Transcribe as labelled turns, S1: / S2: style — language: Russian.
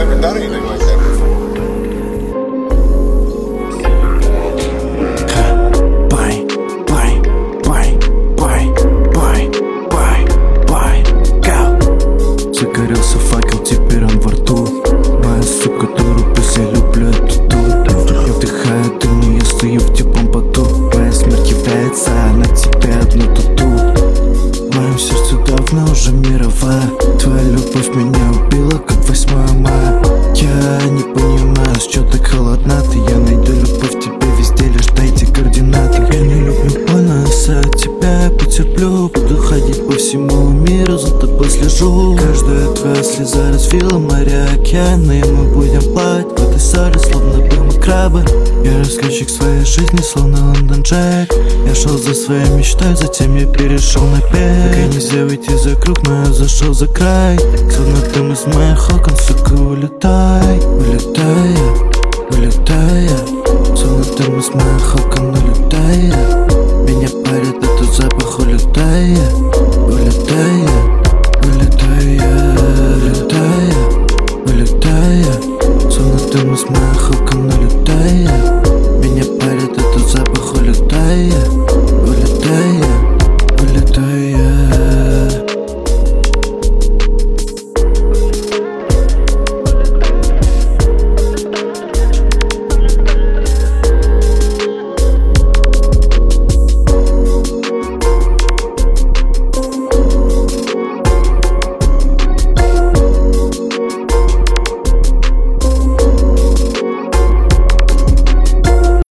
S1: never done anything like that before.
S2: Загорелся факел, теперь он во рту. Моя сука дура, пусть я люблю эту дуру. Я вдыхаю дым, но я стою в теплом поту. Твоя смерть является, а на тебе одну тату. В моем сердце давно уже мировая. Твоя любовь меня убила, как 8 мая. Я не понимаю, с чего так холодна ты. Я найду любовь тебе везде, лишь дайте координаты. Я не люблю больно, от тебя я потерплю. Буду ходить по всему миру, за тобой слежу. Каждая твоя слеза развила моря, океаны. И мы будем плавать в этой ссоре, словно бы мы крабы. Я рассказчик своей жизни, словно Лондон Джек. Я шел за своей мечтой, затем я перешел на бег. Пока нельзя выйти за круг, но я зашел за край. Словно дым из моих окон, сука, улетай.